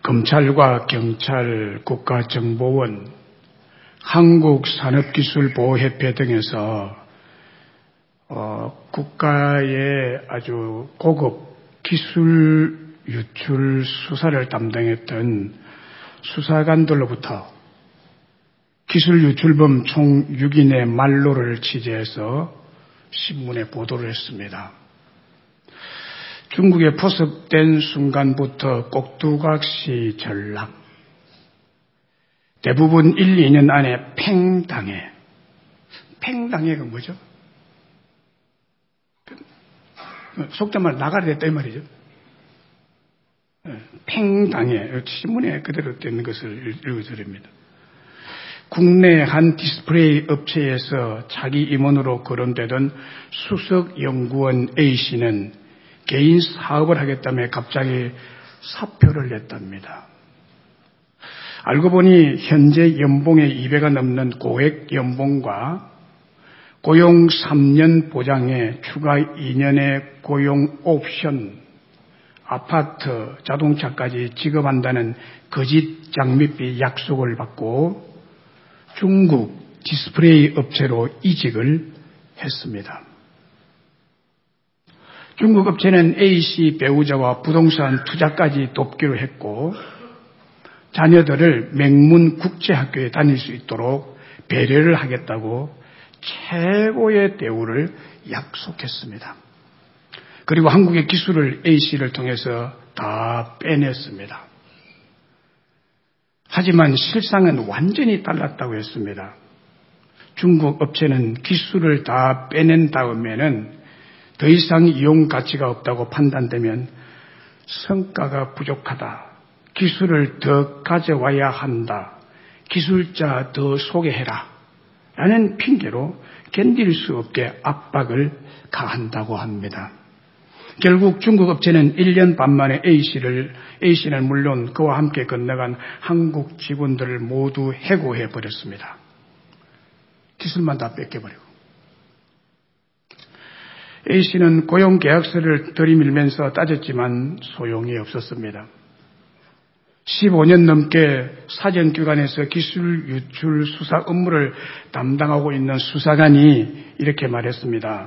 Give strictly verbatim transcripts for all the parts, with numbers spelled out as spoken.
검찰과 경찰, 국가정보원, 한국산업기술보호협회 등에서 어, 국가의 아주 고급 기술 유출 수사를 담당했던 수사관들로부터 기술 유출범 총 육 인의 말로를 취재해서 신문에 보도를 했습니다. 중국에 포섭된 순간부터 꼭두각시 전락, 대부분 일, 이 년 안에 팽당해. 팽당해가 뭐죠? 속된 말 나가야 됐다 이 말이죠. 팽당해. 신문에 그대로 된 것을 읽어드립니다. 국내 한 디스플레이 업체에서 자기 임원으로 거론되던 수석연구원 A씨는 개인 사업을 하겠다며 갑자기 사표를 냈답니다. 알고 보니 현재 연봉의 이 배가 넘는 고액 연봉과 고용 삼 년 보장에 추가 이 년의 고용 옵션, 아파트, 자동차까지 지급한다는 거짓 장밋빛 약속을 받고 중국 디스플레이 업체로 이직을 했습니다. 중국 업체는 A씨 배우자와 부동산 투자까지 돕기로 했고 자녀들을 명문 국제학교에 다닐 수 있도록 배려를 하겠다고 최고의 대우를 약속했습니다. 그리고 한국의 기술을 A씨를 통해서 다 빼냈습니다. 하지만 실상은 완전히 달랐다고 했습니다. 중국 업체는 기술을 다 빼낸 다음에는 더 이상 이용 가치가 없다고 판단되면 성과가 부족하다, 기술을 더 가져와야 한다, 기술자 더 소개해라 라는 핑계로 견딜 수 없게 압박을 가한다고 합니다. 결국 중국 업체는 일 년 반 만에 A씨를, A씨는 물론 그와 함께 건너간 한국 직원들을 모두 해고해 버렸습니다. 기술만 다 뺏겨버리고. A씨는 고용계약서를 들이밀면서 따졌지만 소용이 없었습니다. 십오 년 넘게 사정기관에서 기술 유출 수사 업무를 담당하고 있는 수사관이 이렇게 말했습니다.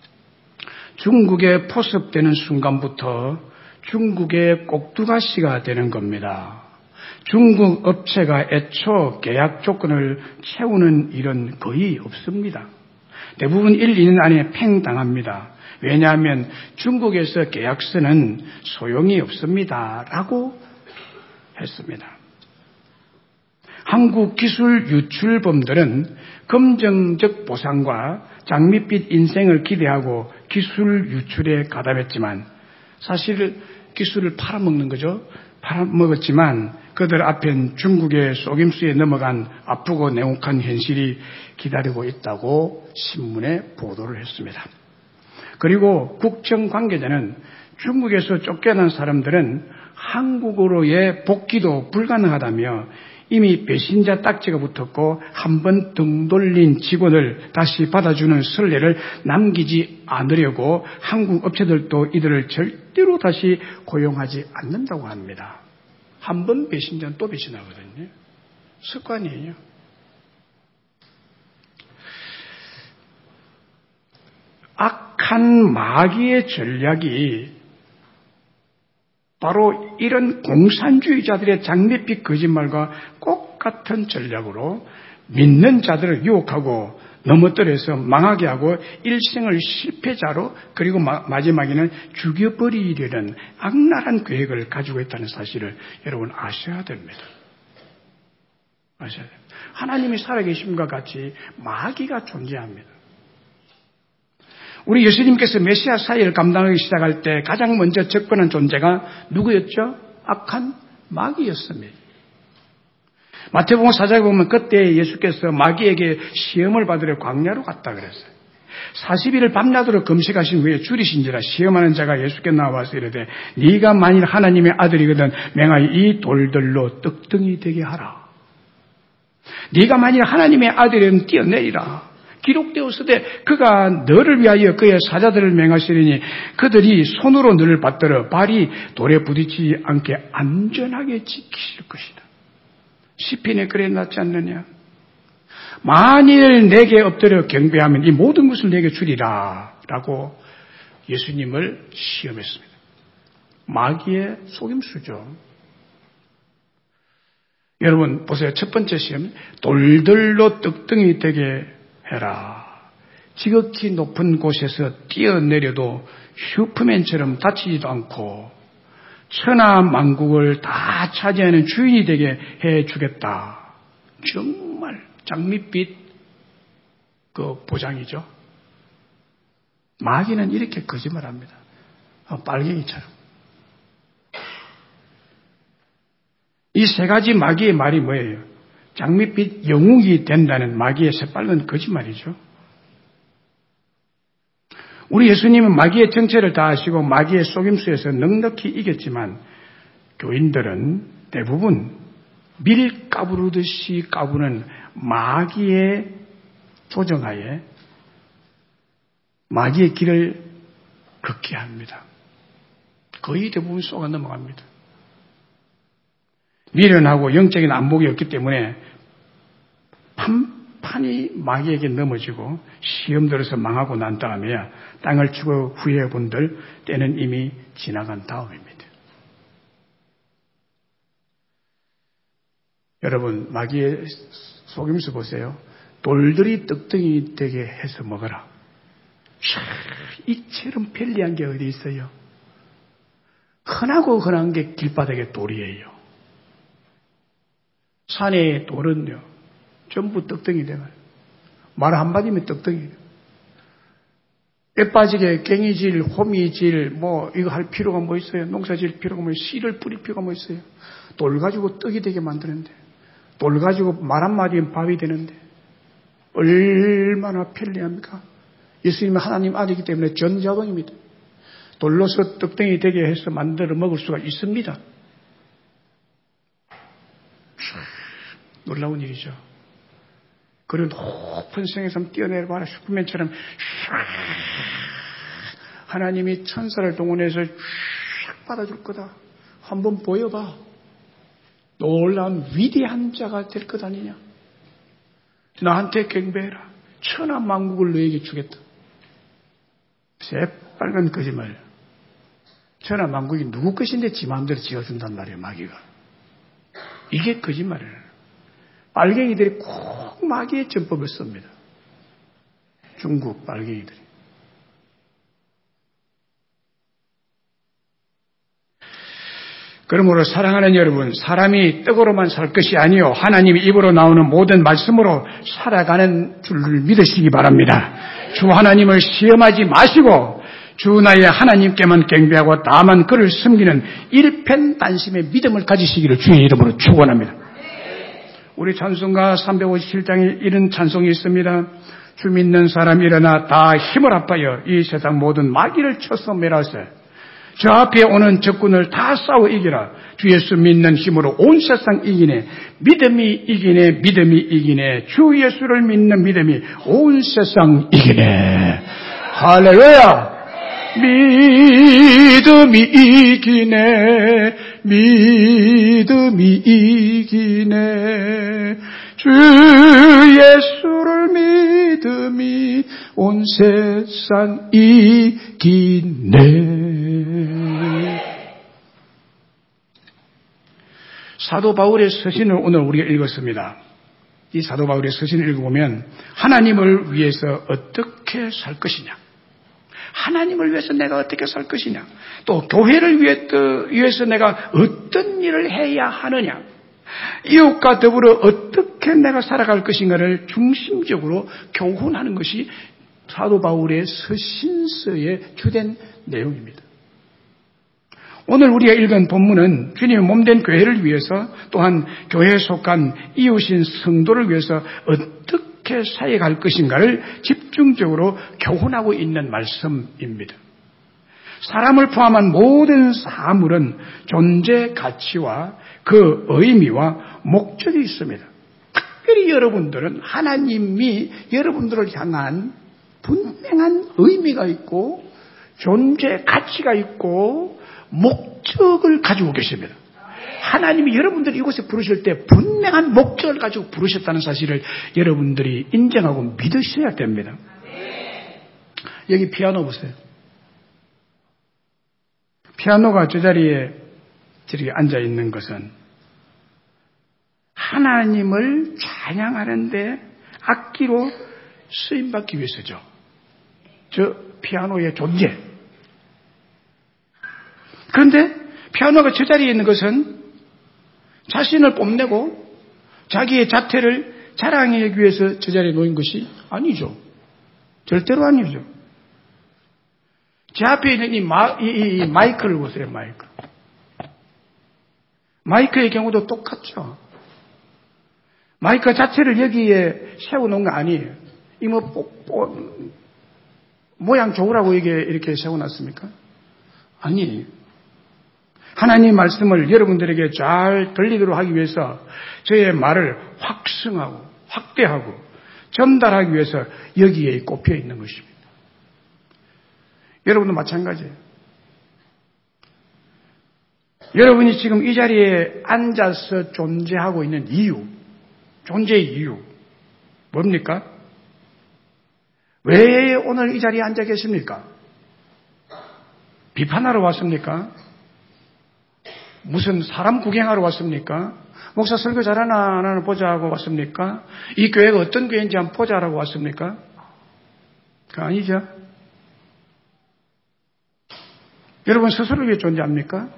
중국에 포섭되는 순간부터 중국의 꼭두가시가 되는 겁니다. 중국 업체가 애초 계약 조건을 채우는 일은 거의 없습니다. 대부분 일, 이 년 안에 팽당합니다. 왜냐하면 중국에서 계약서는 소용이 없습니다. 라고 했습니다. 한국 기술 유출범들은 검정적 보상과 장밋빛 인생을 기대하고 기술 유출에 가담했지만 사실 기술을 팔아먹는 거죠. 팔아먹었지만 그들 앞엔 중국의 속임수에 넘어간 아프고 냉혹한 현실이 기다리고 있다고 신문에 보도를 했습니다. 그리고 국정 관계자는 중국에서 쫓겨난 사람들은 한국으로의 복귀도 불가능하다며 이미 배신자 딱지가 붙었고 한 번 등 돌린 직원을 다시 받아주는 선례를 남기지 않으려고 한국 업체들도 이들을 절대로 다시 고용하지 않는다고 합니다. 한 번 배신자는 또 배신하거든요. 습관이에요. 악한 마귀의 전략이 바로 이런 공산주의자들의 장밋빛 거짓말과 똑같은 전략으로 믿는 자들을 유혹하고 넘어뜨려서 망하게 하고 일생을 실패자로 그리고 마, 마지막에는 죽여버리려는 악랄한 계획을 가지고 있다는 사실을 여러분 아셔야 됩니다. 아셔야 됩니다. 하나님이 살아계심과 같이 마귀가 존재합니다. 우리 예수님께서 메시아 사역을 감당하기 시작할 때 가장 먼저 접근한 존재가 누구였죠? 악한 마귀였습니다. 마태복음 사 장에 보면 그때 예수께서 마귀에게 시험을 받으려 광야로 갔다 그랬어요. 사십 일을 밤낮으로 금식하신 후에 줄이신지라 시험하는 자가 예수께 나와서 이르되 네가 만일 하나님의 아들이거든 맹하여 이 돌들로 떡등이 되게 하라. 네가 만일 하나님의 아들이면 뛰어내리라. 기록되었으되 그가 너를 위하여 그의 사자들을 맹하시리니 그들이 손으로 너를 받들어 발이 돌에 부딪히지 않게 안전하게 지키실 것이다. 시편에 그래 놨지 않느냐? 만일 내게 엎드려 경배하면 이 모든 것을 내게 주리라 라고 예수님을 시험했습니다. 마귀의 속임수죠. 여러분 보세요. 첫 번째 시험, 돌들로 떡덩이 되게 해라. 지극히 높은 곳에서 뛰어내려도 슈퍼맨처럼 다치지도 않고 천하 만국을 다 차지하는 주인이 되게 해주겠다. 정말 장밋빛 그 보장이죠. 마귀는 이렇게 거짓말합니다. 빨갱이처럼. 이 세 가지 마귀의 말이 뭐예요? 장밋빛 영웅이 된다는 마귀의 새빨간 거짓말이죠. 우리 예수님은 마귀의 정체를 다 아시고 마귀의 속임수에서 넉넉히 이겼지만 교인들은 대부분 밀 까부르듯이 까부는 마귀의 조정하에 마귀의 길을 걷게 합니다. 거의 대부분 속아 넘어갑니다. 미련하고 영적인 안목이 없기 때문에 판판이 마귀에게 넘어지고 시험 들어서 망하고 난 다음에야 땅을 치고 후회해 본들 때는 이미 지나간 다음입니다. 여러분 마귀의 속임수 보세요. 돌들이 떡덩이 되게 해서 먹어라. 이처럼 편리한 게 어디 있어요? 흔하고 흔한 게 길바닥에 돌이에요. 산의 돌은요, 전부 떡덩이 되면 말 한마디면 떡덩이에요. 애 빠지게 갱이질, 호미질, 뭐 이거 할 필요가 뭐 있어요? 농사 질 필요가 뭐 있어요? 씨를 뿌릴 필요가 뭐 있어요? 돌 가지고 떡이 되게 만드는데, 돌 가지고 말 한마디면 밥이 되는데 얼마나 편리합니까? 예수님은 하나님 아들이기 때문에 전자동입니다. 돌로서 떡덩이 되게 해서 만들어 먹을 수가 있습니다. 놀라운 일이죠. 그런 높은 생에서 뛰어내려봐라. 슈퍼맨처럼 하나님이 천사를 동원해서 샥 받아줄 거다. 한번 보여봐. 놀라운 위대한 자가 될 것 아니냐. 나한테 경배해라. 천하 만국을 너에게 주겠다. 새빨간 거짓말. 천하 만국이 누구 것인데 지 마음대로 지어준단 말이에요. 마귀가. 이게 거짓말이에요. 빨갱이들이 꼭 마귀의 전법을 씁니다. 중국 빨갱이들이. 그러므로 사랑하는 여러분, 사람이 떡으로만 살 것이 아니요 하나님의 입으로 나오는 모든 말씀으로 살아가는 줄을 믿으시기 바랍니다. 주 하나님을 시험하지 마시고 주 나의 하나님께만 경배하고 다만 그를 섬기는 일편단심의 믿음을 가지시기를 주의 이름으로 축원합니다. 우리 찬송가 삼백오십칠 장에 이런 찬송이 있습니다. 주 믿는 사람 일어나 다 힘을 합하여 이 세상 모든 마귀를 쳐서 멸하세. 저 앞에 오는 적군을 다 싸워 이기라. 주 예수 믿는 힘으로 온 세상 이기네. 믿음이 이기네. 믿음이 이기네. 주 예수를 믿는 믿음이 온 세상 이기네. 할렐루야. 믿음이 이기네. 믿음이 이기네. 주 예수를 믿음이 온 세상 이기네. 사도 바울의 서신을 오늘 우리가 읽었습니다. 이 사도 바울의 서신을 읽어보면 하나님을 위해서 어떻게 살 것이냐, 하나님을 위해서 내가 어떻게 살 것이냐, 또 교회를 위해서 내가 어떤 일을 해야 하느냐, 이웃과 더불어 어떻게 내가 살아갈 것인가를 중심적으로 교훈하는 것이 사도 바울의 서신서의 주된 내용입니다. 오늘 우리가 읽은 본문은 주님의 몸된 교회를 위해서 또한 교회에 속한 이웃인 성도를 위해서 어떻게 사역할 것인가를 집중적으로 교훈하고 있는 말씀입니다. 사람을 포함한 모든 사물은 존재 가치와 그 의미와 목적이 있습니다. 특별히 여러분들은 하나님이 여러분들을 향한 분명한 의미가 있고 존재 가치가 있고 목적을 가지고 계십니다. 하나님이 여러분들을 이곳에 부르실 때 분명한 목적을 가지고 부르셨다는 사실을 여러분들이 인정하고 믿으셔야 됩니다. 여기 피아노 보세요. 피아노가 저 자리에 저렇게 앉아 있는 것은 하나님을 찬양하는데 악기로 쓰임받기 위해서죠. 저 피아노의 존재. 그런데 피아노가 저 자리에 있는 것은 자신을 뽐내고 자기의 자태를 자랑하기 위해서 저 자리에 놓인 것이 아니죠. 절대로 아니죠. 제 앞에 있는 이, 마, 이, 이 마이크를 보세요. 마이크. 마이크의 경우도 똑같죠. 마이크 자체를 여기에 세워놓은 거 아니에요. 이 뭐, 뽀, 뽀, 모양 좋으라고 이게 이렇게 세워놨습니까? 아니에요. 하나님 말씀을 여러분들에게 잘 들리도록 하기 위해서 저의 말을 확승하고 확대하고 전달하기 위해서 여기에 꼽혀 있는 것입니다. 여러분도 마찬가지예요. 여러분이 지금 이 자리에 앉아서 존재하고 있는 이유, 존재의 이유 뭡니까? 왜 오늘 이 자리에 앉아 계십니까? 비판하러 왔습니까? 무슨 사람 구경하러 왔습니까? 목사 설교 잘하나 안 하나 보자고 왔습니까? 이 교회가 어떤 교회인지 한번 보자라고 왔습니까? 그거 아니죠. 여러분 스스로 왜 존재합니까?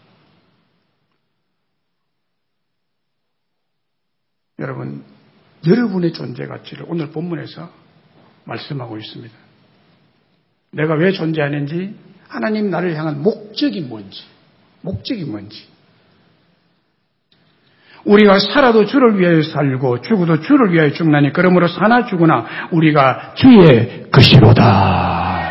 여러분, 여러분의 존재 가치를 오늘 본문에서 말씀하고 있습니다. 내가 왜 존재하는지, 하나님 나를 향한 목적이 뭔지, 목적이 뭔지. 우리가 살아도 주를 위하여 살고 죽어도 주를 위하여 죽나니 그러므로 사나 죽으나 우리가 주의 것이로다.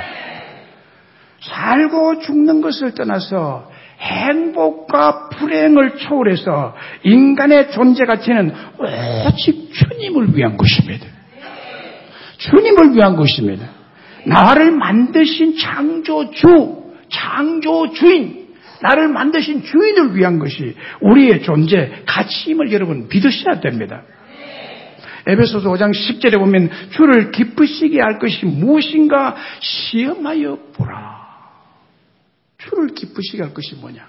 살고 죽는 것을 떠나서 행복과 불행을 초월해서 인간의 존재 가치는 오직 주님을 위한 것입니다. 주님을 위한 것입니다. 나를 만드신 창조주, 창조주인, 나를 만드신 주인을 위한 것이 우리의 존재 가치임을 여러분 믿으셔야 됩니다. 에베소서 오 장 십 절에 보면 주를 기쁘시게 할 것이 무엇인가 시험하여 보라. 주를 기쁘시게 할 것이 뭐냐?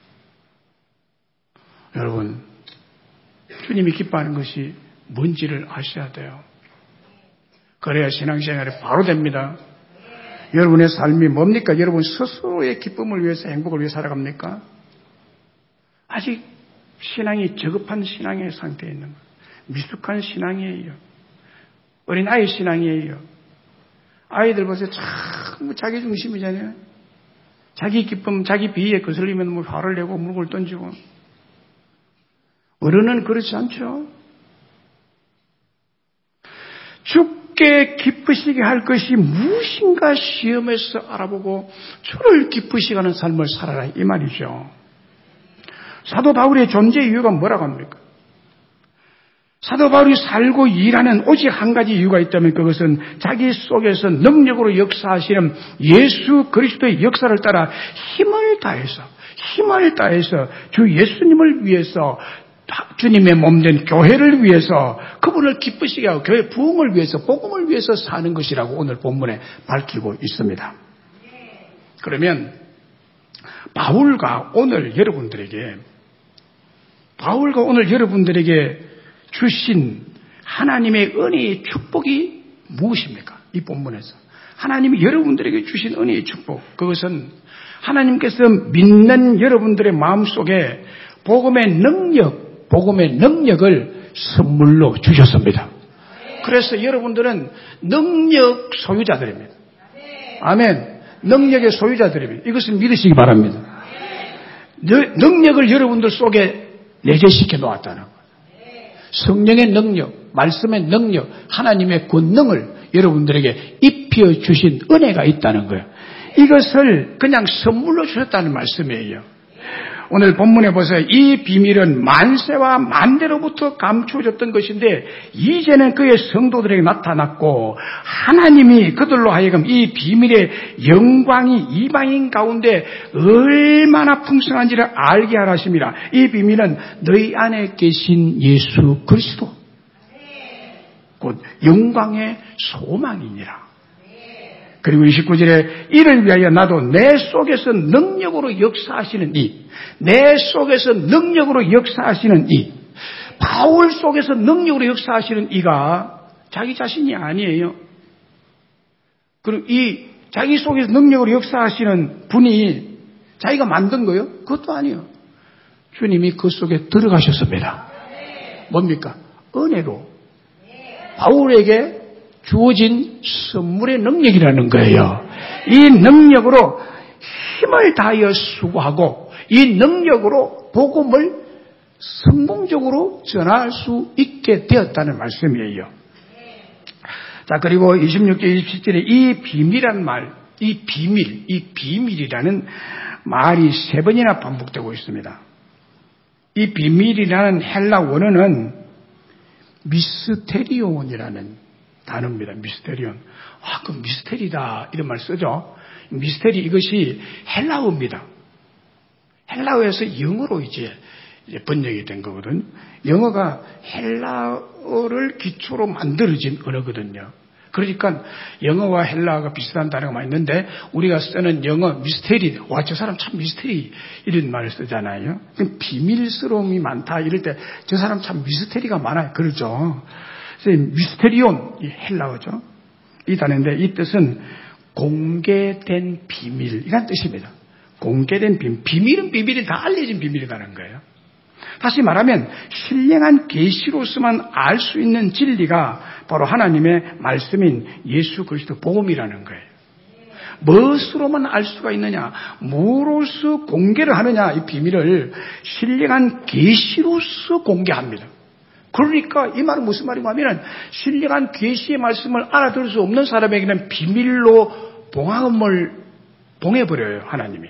여러분, 주님이 기뻐하는 것이 뭔지를 아셔야 돼요. 그래야 신앙생활이 바로 됩니다. 여러분의 삶이 뭡니까? 여러분 스스로의 기쁨을 위해서 행복을 위해 살아갑니까? 아직 신앙이 저급한 신앙의 상태에 있는 거예요. 미숙한 신앙이에요. 어린 아이 신앙이에요. 아이들 보세요. 참 자기 중심이잖아요. 자기 기쁨, 자기 비위에 거슬리면 뭐 화를 내고 물건을 던지고. 어른은 그렇지 않죠. 주께 기쁘시게 할 것이 무엇인가 시험해서 알아보고 주를 기쁘시게 하는 삶을 살아라 이 말이죠. 사도 바울의 존재 이유가 뭐라고 합니까? 사도 바울이 살고 일하는 오직 한 가지 이유가 있다면 그것은 자기 속에서 능력으로 역사하시는 예수 그리스도의 역사를 따라 힘을 다해서 힘을 다해서 주 예수님을 위해서 주님의 몸된 교회를 위해서 그분을 기쁘시게 하고 교회 부흥을 위해서 복음을 위해서 사는 것이라고 오늘 본문에 밝히고 있습니다. 그러면 바울과 오늘 여러분들에게 바울과 오늘 여러분들에게 주신 하나님의 은혜의 축복이 무엇입니까? 이 본문에서 하나님이 여러분들에게 주신 은혜의 축복, 그것은 하나님께서 믿는 여러분들의 마음속에 복음의 능력, 복음의 능력을 선물로 주셨습니다. 그래서 여러분들은 능력 소유자들입니다. 아멘. 능력의 소유자들입니다. 이것을 믿으시기 바랍니다. 능력을 여러분들 속에 내재시켜 놓았다는 거예요. 성령의 능력, 말씀의 능력, 하나님의 권능을 여러분들에게 입혀 주신 은혜가 있다는 거예요. 이것을 그냥 선물로 주셨다는 말씀이에요. 오늘 본문에 보세요. 이 비밀은 만세와 만대로부터 감추어졌던 것인데 이제는 그의 성도들에게 나타났고 하나님이 그들로 하여금 이 비밀의 영광이 이방인 가운데 얼마나 풍성한지를 알게 하라 하심이라. 이 비밀은 너희 안에 계신 예수 그리스도 곧 영광의 소망이니라. 그리고 이십구 절에 이를 위하여 나도 내 속에서 능력으로 역사하시는 이, 내 속에서 능력으로 역사하시는 이, 바울 속에서 능력으로 역사하시는 이가 자기 자신이 아니에요. 그리고 이 자기 속에서 능력으로 역사하시는 분이 자기가 만든 거예요? 그것도 아니에요. 주님이 그 속에 들어가셨습니다. 뭡니까? 은혜로 바울에게 주어진 선물의 능력이라는 거예요. 이 능력으로 힘을 다하여 수고하고 이 능력으로 복음을 성공적으로 전할 수 있게 되었다는 말씀이에요. 자, 그리고 이십육 절 이십칠 절에 이 비밀이란 말, 이 비밀, 이 비밀이라는 말이 세 번이나 반복되고 있습니다. 이 비밀이라는 헬라 원어는 미스테리온이라는 단어입니다. 미스테리온. 아, 그 미스테리다. 이런 말 쓰죠. 미스테리 이것이 헬라어입니다. 헬라어에서 영어로 이제 번역이 된 거거든. 영어가 헬라어를 기초로 만들어진 언어거든요. 그러니까 영어와 헬라어가 비슷한 단어가 많이 있는데 우리가 쓰는 영어 미스테리, 와, 저 사람 참 미스테리 이런 말을 쓰잖아요. 비밀스러움이 많다 이럴 때 저 사람 참 미스테리가 많아요. 그러죠. 미스테리온, 이 헬라어죠. 이 단어인데 이 뜻은 공개된 비밀, 이란 뜻입니다. 공개된 비밀. 비밀은 비밀이 다 알려진 비밀이라는 거예요. 다시 말하면 신령한 계시로서만 알 수 있는 진리가 바로 하나님의 말씀인 예수 그리스도 복음이라는 거예요. 무엇으로만 알 수가 있느냐? 무엇으로 공개를 하느냐? 이 비밀을 신령한 계시로서 공개합니다. 그러니까 이 말은 무슨 말인가 하면 신령한 계시의 말씀을 알아들을 수 없는 사람에게는 비밀로 봉함을 봉해버려요. 하나님이.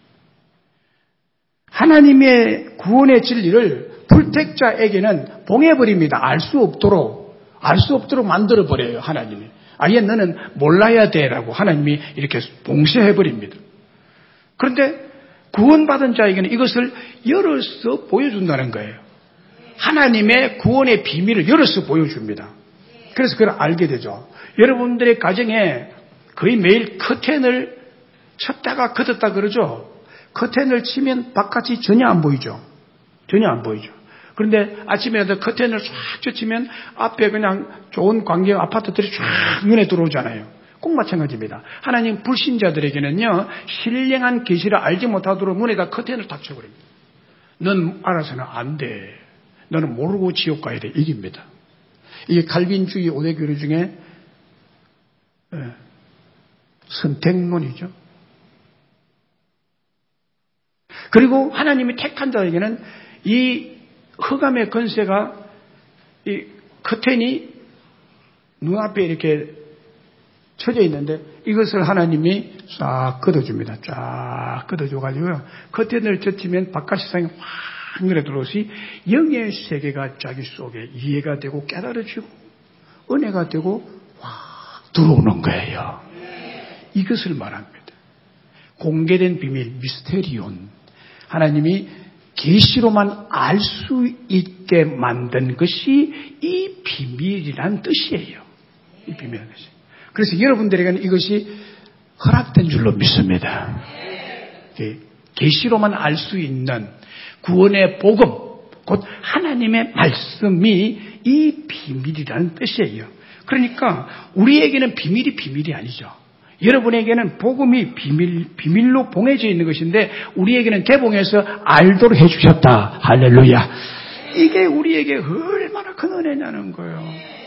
하나님의 구원의 진리를 불택자에게는 봉해버립니다. 알 수 없도록 알 수 없도록 만들어버려요. 하나님이. 아예 너는 몰라야 돼라고 하나님이 이렇게 봉쇄해버립니다. 그런데 구원받은 자에게는 이것을 열어서 보여준다는 거예요. 하나님의 구원의 비밀을 열어서 보여줍니다. 그래서 그걸 알게 되죠. 여러분들의 가정에 거의 매일 커튼을 쳤다가 걷었다 그러죠. 커튼을 치면 바깥이 전혀 안 보이죠. 전혀 안 보이죠. 그런데 아침에도 커튼을 쫙 젖히면 앞에 그냥 좋은 광경 아파트들이 쫙 눈에 들어오잖아요. 꼭 마찬가지입니다. 하나님 불신자들에게는요, 신령한 계시를 알지 못하도록 문에다 커튼을 딱 쳐버립니다. 넌 알아서는 안 돼. 너는 모르고 지옥 가야 돼. 이깁니다. 이게 칼빈주의 오대 교리 중에 선택론이죠. 그리고 하나님이 택한 자에게는 이 흑암의 권세가 이 커튼이 눈앞에 이렇게 쳐져 있는데 이것을 하나님이 싹 걷어줍니다. 쫙 걷어줘가지고요. 커튼을 젖히면 바깥 세상이 확 눈에 들어오시 영의 세계가 자기 속에 이해가 되고 깨달아지고 은혜가 되고 확 들어오는 거예요. 이것을 말합니다. 공개된 비밀, 미스테리온. 하나님이 계시로만 알 수 있게 만든 것이 이 비밀이란 뜻이에요. 이 비밀이란 뜻이. 그래서 여러분들에게는 이것이 허락된 줄로 믿습니다. 계시로만 알 수 있는 구원의 복음, 곧 하나님의 말씀이 이 비밀이라는 뜻이에요. 그러니까 우리에게는 비밀이 비밀이 아니죠. 여러분에게는 복음이 비밀, 비밀로 봉해져 있는 것인데 우리에게는 개봉해서 알도록 해주셨다. 할렐루야. 이게 우리에게 얼마나 큰 은혜냐는 거예요.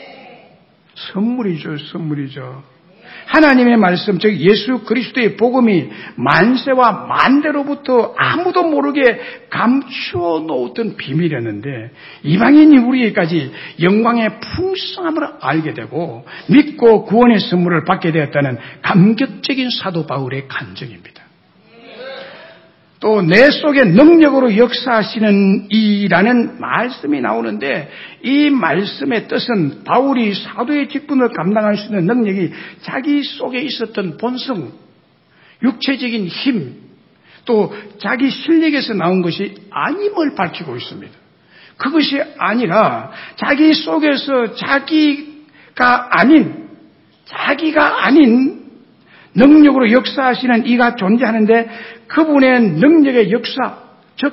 선물이죠. 선물이죠. 하나님의 말씀, 즉 예수 그리스도의 복음이 만세와 만대로부터 아무도 모르게 감추어 놓았던 비밀이었는데 이방인이 우리에게까지 영광의 풍성함을 알게 되고 믿고 구원의 선물을 받게 되었다는 감격적인 사도 바울의 간증입니다. 또 내 속에 능력으로 역사하시는 이라는 말씀이 나오는데 이 말씀의 뜻은 바울이 사도의 직분을 감당할 수 있는 능력이 자기 속에 있었던 본성, 육체적인 힘, 또 자기 실력에서 나온 것이 아님을 밝히고 있습니다. 그것이 아니라 자기 속에서 자기가 아닌, 자기가 아닌 능력으로 역사하시는 이가 존재하는데 그분의 능력의 역사, 즉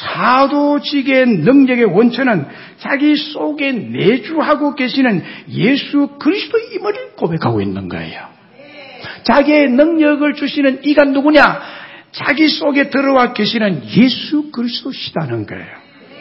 사도직의 능력의 원천은 자기 속에 내주하고 계시는 예수 그리스도임을 고백하고 있는 거예요. 자기의 능력을 주시는 이가 누구냐? 자기 속에 들어와 계시는 예수 그리스도시다는 거예요.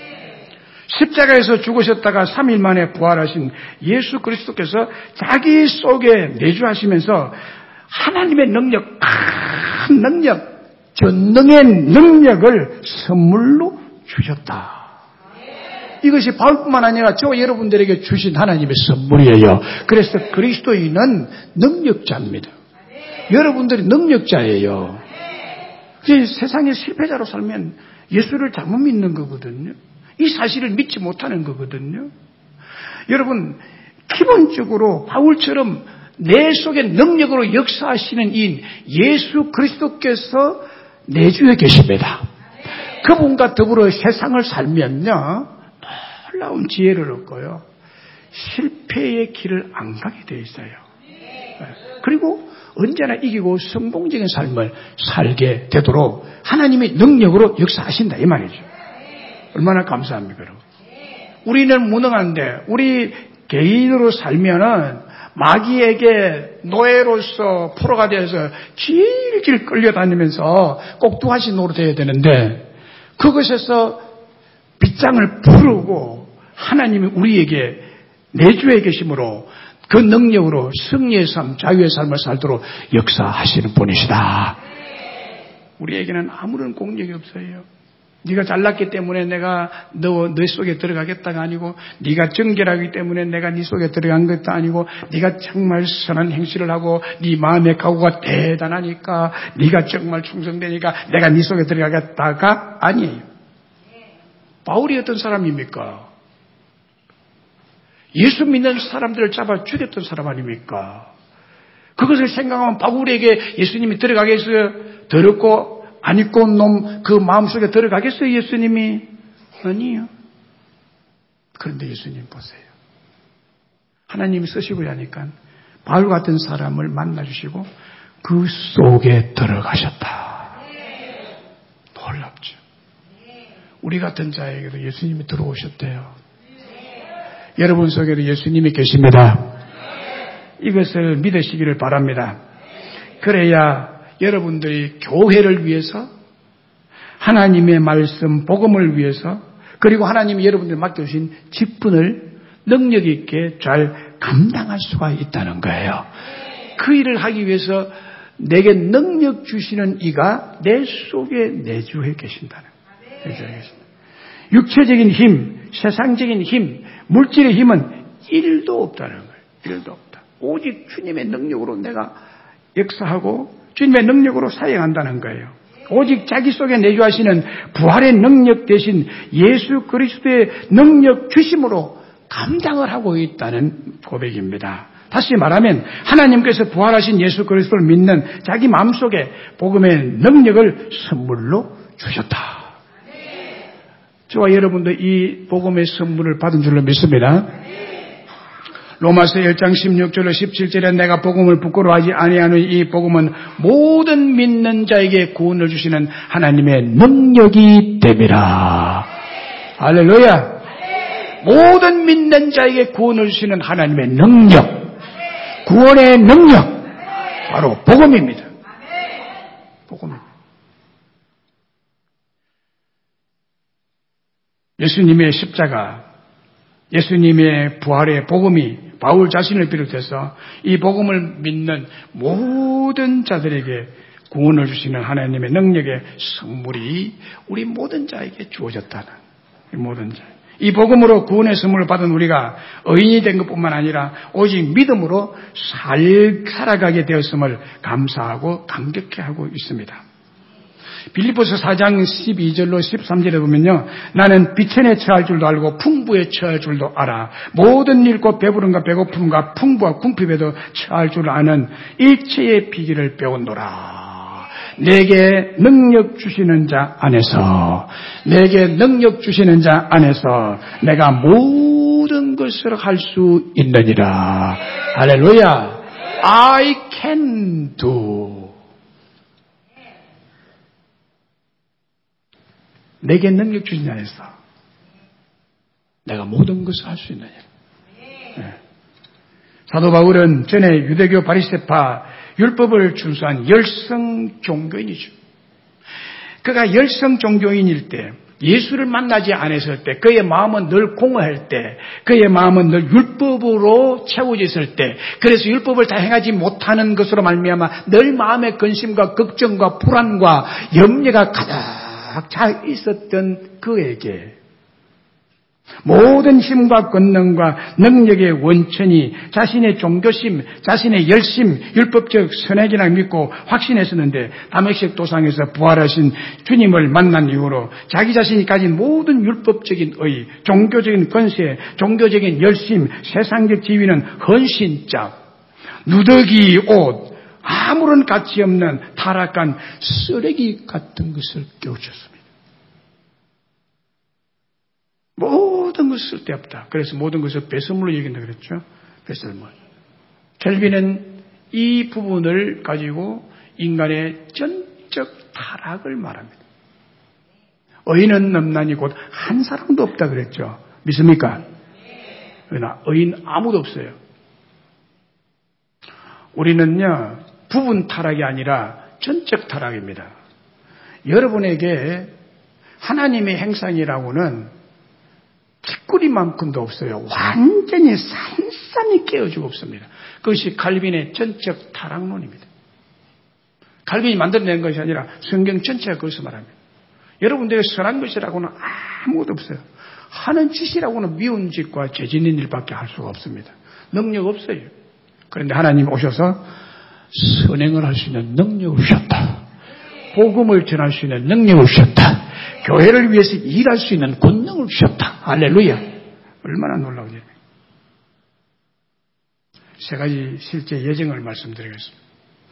십자가에서 죽으셨다가 삼 일 만에 부활하신 예수 그리스도께서 자기 속에 내주하시면서 하나님의 능력, 큰 능력, 전능의 능력을 선물로 주셨다. 이것이 바울뿐만 아니라 저와 여러분들에게 주신 하나님의 선물이에요. 그래서 그리스도인은 능력자입니다. 여러분들이 능력자예요. 세상의 실패자로 살면 예수를 잘못 믿는 거거든요. 이 사실을 믿지 못하는 거거든요. 여러분, 기본적으로 바울처럼 내 속에 능력으로 역사하시는 이 예수 그리스도께서 내주에 계십니다. 그분과 더불어 세상을 살면요, 놀라운 지혜를 얻고요, 실패의 길을 안 가게 돼 있어요. 그리고 언제나 이기고 성공적인 삶을 살게 되도록 하나님이 능력으로 역사하신다 이 말이죠. 얼마나 감사합니까, 여러분. 우리는 무능한데 우리 개인으로 살면은 마귀에게 노예로서 포로가 되어서 질질 끌려다니면서 꼭두가시 노릇해야 되는데 그것에서 빗장을 부르고 하나님이 우리에게 내주에 계심으로 그 능력으로 승리의 삶, 자유의 삶을 살도록 역사하시는 분이시다. 우리에게는 아무런 공력이 없어요. 네가 잘났기 때문에 내가 너, 너 속에 들어가겠다가 아니고 네가 정결하기 때문에 내가 네 속에 들어간 것도 아니고 네가 정말 선한 행실을 하고 네 마음의 각오가 대단하니까 네가 정말 충성되니까 내가 네 속에 들어가겠다가 아니에요. 바울이 어떤 사람입니까? 예수 믿는 사람들을 잡아 죽였던 사람 아닙니까? 그것을 생각하면 바울에게 예수님이 들어가겠어요? 더럽고 안 입고 온 놈 그 마음속에 들어가겠어요? 예수님이? 아니요. 그런데 예수님 보세요. 하나님이 쓰시고 하니까 바울 같은 사람을 만나주시고 그 속에 들어가셨다. 놀랍죠. 우리 같은 자에게도 예수님이 들어오셨대요. 여러분 속에도 예수님이 계십니다. 이것을 믿으시기를 바랍니다. 그래야 여러분들이 교회를 위해서 하나님의 말씀, 복음을 위해서 그리고 하나님이 여러분들 맡겨주신 직분을 능력 있게 잘 감당할 수가 있다는 거예요. 그 일을 하기 위해서 내게 능력 주시는 이가 내 속에 내주해 계신다는 거예요. 내주해 계신다. 육체적인 힘, 세상적인 힘, 물질의 힘은 일도 없다는 거예요. 일도 없다. 오직 주님의 능력으로 내가 역사하고 주님의 능력으로 사용한다는 거예요. 오직 자기 속에 내주하시는 부활의 능력 대신 예수 그리스도의 능력 주심으로 감당을 하고 있다는 고백입니다. 다시 말하면 하나님께서 부활하신 예수 그리스도를 믿는 자기 마음속에 복음의 능력을 선물로 주셨다. 저와 여러분도 이 복음의 선물을 받은 줄로 믿습니다. 로마서 일 장 십육 절로 십칠 절에 내가 복음을 부끄러워하지 아니하는 이 복음은 모든 믿는 자에게 구원을 주시는 하나님의 능력이 됨이라. 할렐루야. 모든 믿는 자에게 구원을 주시는 하나님의 능력, 구원의 능력, 바로 복음입니다. 복음입니다. 예수님의 십자가, 예수님의 부활의 복음이 바울 자신을 비롯해서 이 복음을 믿는 모든 자들에게 구원을 주시는 하나님의 능력의 선물이 우리 모든 자에게 주어졌다는, 이 모든 자. 이 복음으로 구원의 선물을 받은 우리가 의인이 된 것뿐만 아니라 오직 믿음으로 살, 살아가게 되었음을 감사하고 감격해하고 있습니다. 빌립보서 사 장 십이 절로 십삼 절에 보면요. 나는 비천에 처할 줄도 알고 풍부에 처할 줄도 알아. 모든 일과 배부름과 배고픔과 풍부와 궁핍에도 처할 줄 아는 일체의 비결을 배웠노라. 내게 능력 주시는 자 안에서, 내게 능력 주시는 자 안에서 내가 모든 것을 할 수 있느니라. 할렐루야. I can do. 내게 능력 주신 자 안에서 내가 모든 것을 할 수 있느니라. 네. 사도 바울은 전에 유대교 바리새파 율법을 준수한 열성 종교인이죠. 그가 열성 종교인일 때, 예수를 만나지 않았을 때, 그의 마음은 늘 공허할 때, 그의 마음은 늘 율법으로 채워져 있을 때, 그래서 율법을 다 행하지 못하는 것으로 말미암아 늘 마음의 근심과 걱정과 불안과 염려가 가득 차 있었던 그에게 모든 힘과 권능과 능력의 원천이 자신의 종교심, 자신의 열심, 율법적 선행이라 믿고 확신했었는데 다메섹 도상에서 부활하신 주님을 만난 이후로 자기 자신이 가진 모든 율법적인 의, 종교적인 권세, 종교적인 열심, 세상적 지위는 헌신짝, 누더기 옷, 아무런 가치 없는 타락한 쓰레기 같은 것을 깨우쳤습니다. 모든 것을 쓸데없다. 그래서 모든 것을 배설물로 여긴다 그랬죠. 배설물. 켈빈은 이 부분을 가지고 인간의 전적 타락을 말합니다. 의인은 넘나니 곧 한 사람도 없다 그랬죠. 믿습니까? 그러나 의인 아무도 없어요. 우리는요, 부분 타락이 아니라 전적 타락입니다. 여러분에게 하나님의 행상이라고는 티꾸리만큼도 없어요. 완전히 산산이 깨어지고 없습니다. 그것이 칼빈의 전적 타락론입니다. 칼빈이 만들어낸 것이 아니라 성경 전체가 그것을 말합니다. 여러분들의 선한 것이라고는 아무것도 없어요. 하는 짓이라고는 미운 짓과 죄 짓는 일밖에 할 수가 없습니다. 능력 없어요. 그런데 하나님 오셔서 선행을 할 수 있는 능력을 주셨다. 복음을 전할 수 있는 능력을 주셨다. 교회를 위해서 일할 수 있는 권능을 주셨다. 할렐루야. 얼마나 놀라운 일입니까? 세 가지 실제 예정을 말씀드리겠습니다.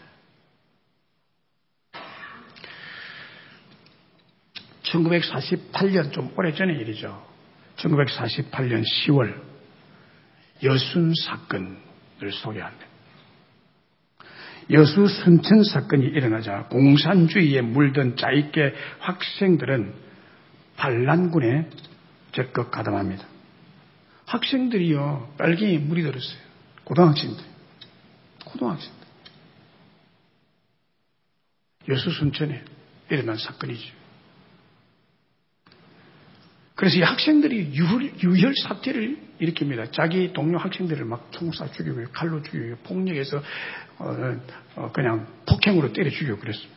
천구백사십팔 년, 좀 오래전의 일이죠. 천구백사십팔 년 시월 여순 사건을 소개합니다. 여수 순천 사건이 일어나자 공산주의에 물든 짜깁기 학생들은 반란군에 적극 가담합니다. 학생들이요, 빨갱이에 물이 들었어요. 고등학생들. 고등학생들. 여수 순천에 일어난 사건이죠. 그래서 이 학생들이 유혈, 유혈 사태를 일으킵니다. 자기 동료 학생들을 막 총 쏴 죽이고, 칼로 죽이고, 폭력해서 어, 어, 그냥 폭행으로 때려 죽이고 그랬습니다.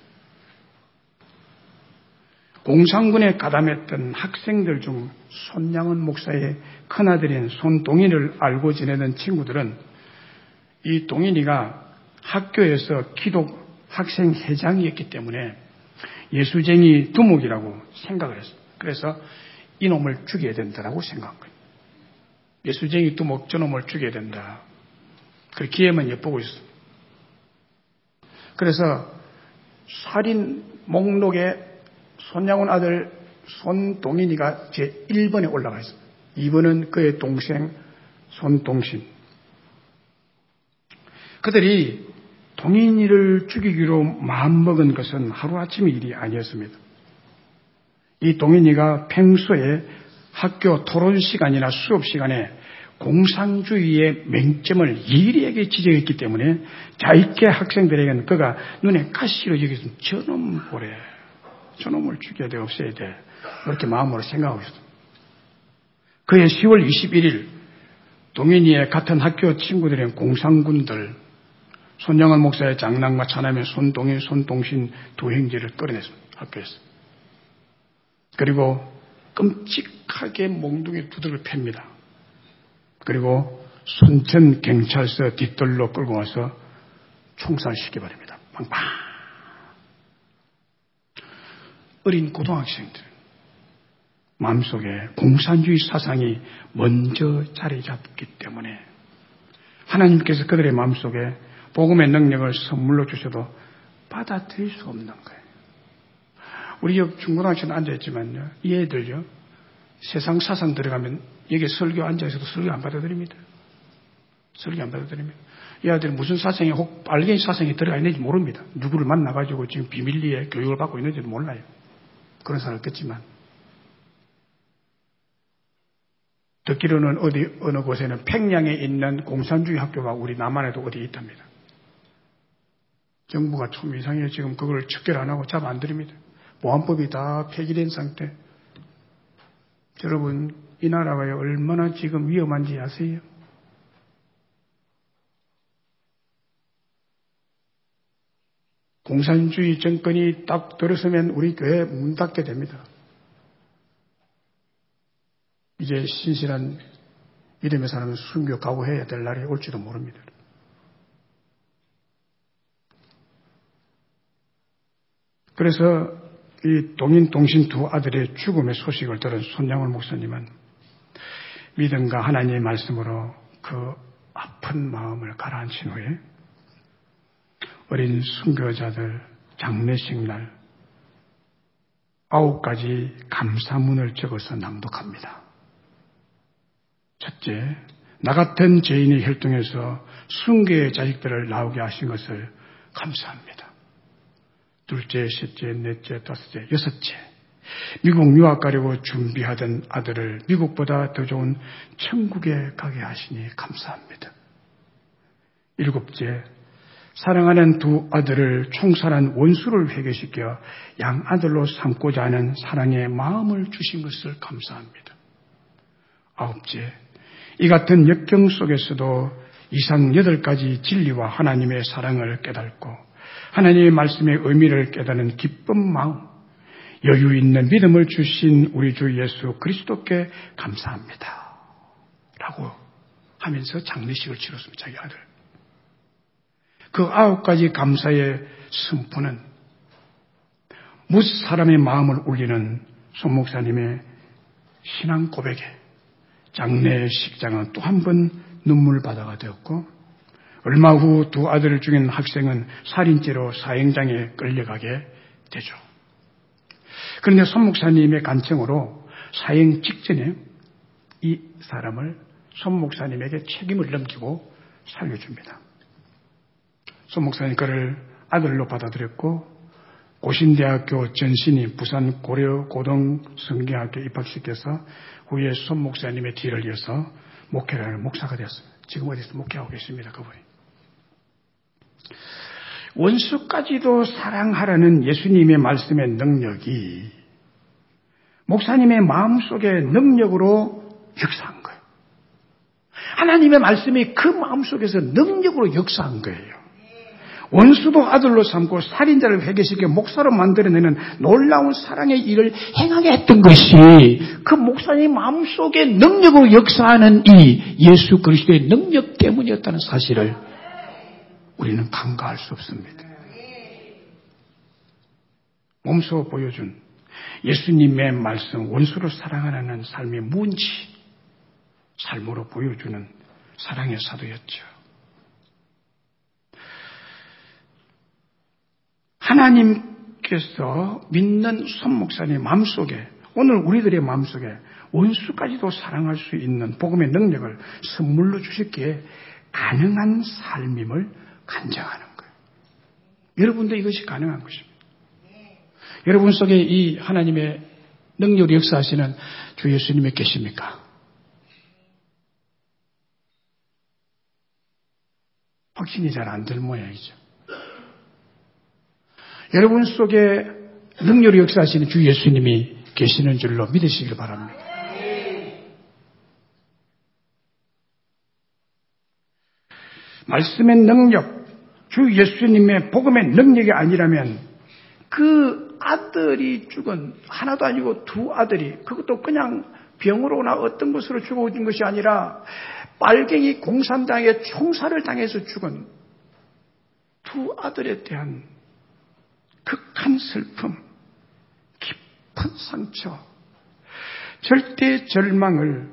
공산군에 가담했던 학생들 중 손양은 목사의 큰아들인 손동인을 알고 지내던 친구들은 이 동인이가 학교에서 기독 학생 회장이었기 때문에 예수쟁이 두목이라고 생각을 했어요. 그래서 이놈을 죽여야 된다라고 생각한 거예요. 예수쟁이 두목 저놈을 죽여야 된다. 그 기회만 엿보고 있어. 그래서 살인 목록에 손양훈 아들 손동인이가 제일 번에 올라가 있습니다. 이 번은 그의 동생 손동신. 그들이 동인이를 죽이기로 마음먹은 것은 하루아침의 일이 아니었습니다. 이 동인이가 평소에 학교 토론 시간이나 수업 시간에 공산주의의 맹점을 예리하게 지적했기 때문에 자익계 학생들에게는 그가 눈에 가시로 여기서 저놈 보래. 저놈을 죽여야 돼, 없애야 돼. 그렇게 마음으로 생각하고 있었습니다. 그해 시월 이십일일 동인이의 같은 학교 친구들인 공산군들 손영원 목사의 장남과 차남의 손동인, 손동신 두 형제를 끌어냈습니다. 학교에서. 그리고 끔찍하게 몽둥이 두들을 팹니다. 그리고 순천 경찰서 뒷뜰로 끌고 와서 총살시켜버립니다. 빵빵. 어린 고등학생들 마음속에 공산주의 사상이 먼저 자리 잡기 때문에 하나님께서 그들의 마음속에 복음의 능력을 선물로 주셔도 받아들일 수 없는 거예요. 우리 여기 중고등학생 앉아있지만요, 이 애들요, 세상 사상 들어가면 여기 설교 앉아있어도 설교 안 받아들입니다. 설교 안 받아들입니다. 이 아들이 무슨 사상에, 혹 빨갱이 사상에 들어가 있는지 모릅니다. 누구를 만나가지고 지금 비밀리에 교육을 받고 있는지도 몰라요. 그런 사람을 듣지만. 듣기로는 어디, 어느 곳에는 평양에 있는 공산주의 학교가 우리 남한에도 어디에 있답니다. 정부가 참 이상해요. 지금 그걸 척결 안 하고 잡 안 들입니다. 보안법이 다 폐기된 상태. 여러분, 이 나라가 얼마나 지금 위험한지 아세요? 공산주의 정권이 딱 들어서면 우리 교회 문 닫게 됩니다. 이제 신실한 믿음의 사람은 순교 각오해야 될 날이 올지도 모릅니다. 그래서 이 동인 동신 두 아들의 죽음의 소식을 들은 손양월 목사님은 믿음과 하나님의 말씀으로 그 아픈 마음을 가라앉힌 후에 어린 순교자들 장례식 날 아홉 가지 감사문을 적어서 낭독합니다. 첫째, 나 같은 죄인의 혈통에서 순교의 자식들을 나오게 하신 것을 감사합니다. 둘째, 셋째, 넷째, 다섯째, 여섯째, 미국 유학 가려고 준비하던 아들을 미국보다 더 좋은 천국에 가게 하시니 감사합니다. 일곱째, 사랑하는 두 아들을 총살한 원수를 회개시켜 양아들로 삼고자 하는 사랑의 마음을 주신 것을 감사합니다. 아홉째, 이 같은 역경 속에서도 이상 여덟 가지 진리와 하나님의 사랑을 깨닫고 하나님의 말씀의 의미를 깨닫는 기쁜 마음, 여유 있는 믿음을 주신 우리 주 예수 그리스도께 감사합니다. 라고 하면서 장례식을 치렀습니다. 자기 아들. 그 아홉 가지 감사의 선포는 뭇 사람의 마음을 울리는 손 목사님의 신앙 고백에 장례식장은 또 한 번 눈물바다가 되었고 얼마 후 두 아들을 죽인 학생은 살인죄로 사형장에 끌려가게 되죠. 그런데 손 목사님의 간청으로 사형 직전에 이 사람을 손 목사님에게 책임을 넘기고 살려줍니다. 손 목사님 그를 아들로 받아들였고 고신대학교 전신이 부산 고려 고등성경학교 입학시켜서 후에 손 목사님의 뒤를 이어서 목회를 하는 목사가 되었습니다. 지금 어디서 목회하고 계십니다. 그분이. 원수까지도 사랑하라는 예수님의 말씀의 능력이 목사님의 마음속에 능력으로 역사한 거예요. 하나님의 말씀이 그 마음속에서 능력으로 역사한 거예요. 원수도 아들로 삼고 살인자를 회개시켜 목사로 만들어내는 놀라운 사랑의 일을 행하게 했던 것이 그 목사님 마음속에 능력으로 역사하는 이 예수 그리스도의 능력 때문이었다는 사실을 우리는 간과할 수 없습니다. 몸소 보여준 예수님의 말씀, 원수를 사랑하는 삶의 문지 삶으로 보여주는 사랑의 사도였죠. 하나님께서 믿는 손 목사님 마음속에 오늘 우리들의 마음속에 원수까지도 사랑할 수 있는 복음의 능력을 선물로 주셨기에 가능한 삶임을 간증하는 거예요. 여러분도 이것이 가능한 것입니다. 여러분 속에 이 하나님의 능력을 역사하시는 주 예수님이 계십니까? 확신이 잘 안 들 모양이죠. 여러분 속에 능력을 역사하시는 주 예수님이 계시는 줄로 믿으시길 바랍니다. 말씀의 능력, 주 예수님의 복음의 능력이 아니라면 그 아들이 죽은 하나도 아니고 두 아들이 그것도 그냥 병으로나 어떤 것으로 죽어진 것이 아니라 빨갱이 공산당에 총살을 당해서 죽은 두 아들에 대한 극한 슬픔, 큰 상처, 절대 절망을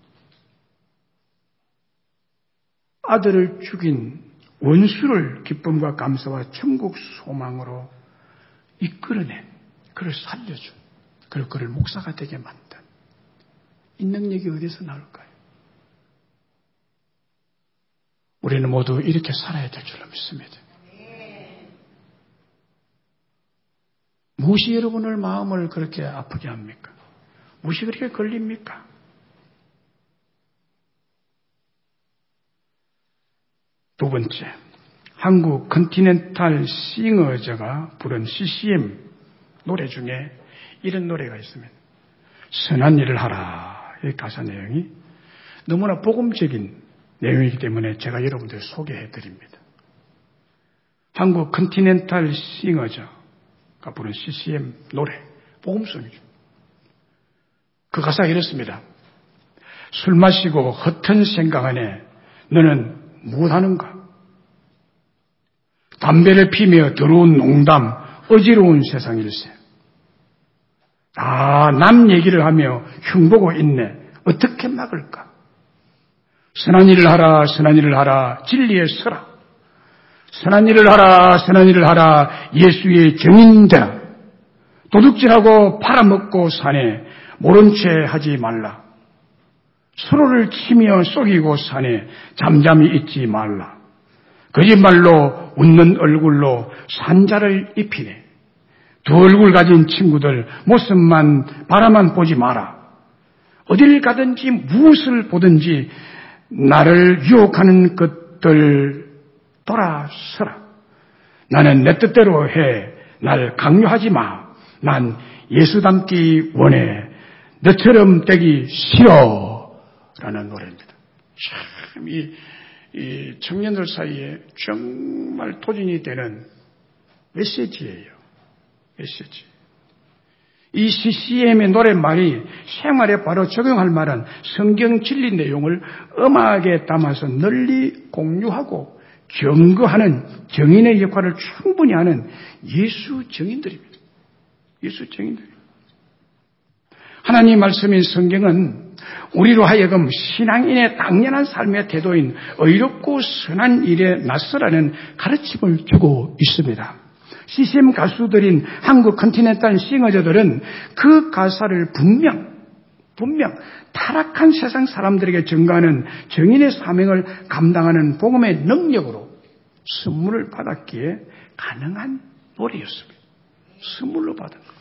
아들을 죽인 원수를 기쁨과 감사와 천국 소망으로 이끌어낸, 그를 살려준, 그리고 그를 목사가 되게 만든 이 능력이 어디서 나올까요? 우리는 모두 이렇게 살아야 될 줄로 믿습니다. 무엇이 여러분의 마음을 그렇게 아프게 합니까? 무엇이 그렇게 걸립니까? 두 번째, 한국 컨티넨탈 싱어저가 부른 씨씨엠 노래 중에 이런 노래가 있습니다. 선한 일을 하라. 이 가사 내용이 너무나 복음적인 내용이기 때문에 제가 여러분들 소개해 드립니다. 한국 컨티넨탈 싱어저가 부른 씨씨엠 노래, 복음송이죠. 그 가사가 이렇습니다. 술 마시고 허튼 생각 안에 너는 무엇하는가? 담배를 피며 더러운 농담, 어지러운 세상일세. 다 남 얘기를 하며 흉보고 있네. 어떻게 막을까? 선한 일을 하라, 선한 일을 하라, 진리에 서라. 선한 일을 하라, 선한 일을 하라, 예수의 증인되라. 도둑질하고 팔아먹고 사네, 모른 채 하지 말라. 서로를 치며 속이고 사네, 잠잠히 있지 말라. 거짓말로 웃는 얼굴로 산자를 입히네. 두 얼굴 가진 친구들 모습만 바라만 보지 마라. 어딜 가든지 무엇을 보든지 나를 유혹하는 것들 돌아서라. 나는 내 뜻대로 해. 날 강요하지 마. 난 예수 닮기 원해. 너처럼 되기 싫어. 라는 노래입니다. 참, 이, 이 청년들 사이에 정말 토진이 되는 메시지예요. 메시지. 이 씨씨엠의 노랫말이 생활에 바로 적용할 만한 성경 진리 내용을 음악에 담아서 널리 공유하고 경거하는 정인의 역할을 충분히 하는 예수 정인들입니다. 예수 정인들. 하나님 말씀인 성경은 우리로 하여금 신앙인의 당연한 삶의 태도인 의롭고 선한 일에 나서라는 가르침을 주고 있습니다. 씨씨엠 가수들인 한국 컨티넨탈 싱어저들은 그 가사를 분명, 분명 타락한 세상 사람들에게 전가하는 정인의 사명을 감당하는 복음의 능력으로 선물을 받았기에 가능한 노래였습니다. 선물로 받은 거죠.